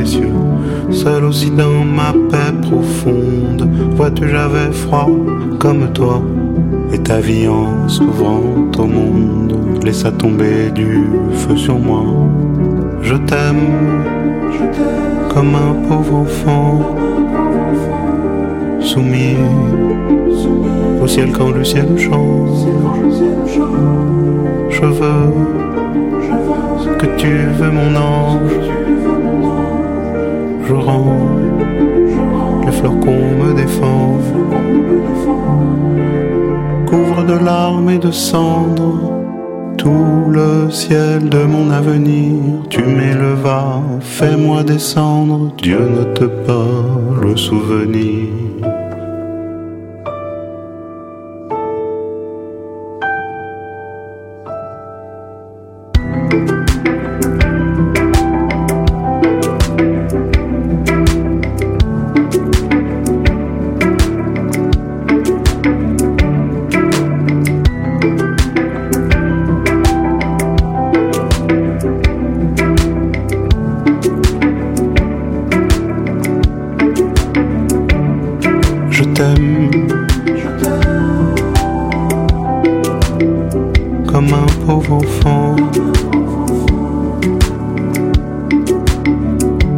les cieux. Seul aussi dans ma paix profonde, vois-tu j'avais froid comme toi. Et ta vie en s'ouvrant au monde laissa tomber du feu sur moi. Je t'aime comme un pauvre enfant, soumis au ciel quand le ciel change. Je veux ce que tu veux mon ange. Je rends les fleurs qu'on me défend. Couvre de larmes et de cendres tout le ciel de mon avenir. Tu m'élevas, fais-moi descendre. Dieu note pas le souvenir. Je t'aime comme un pauvre enfant,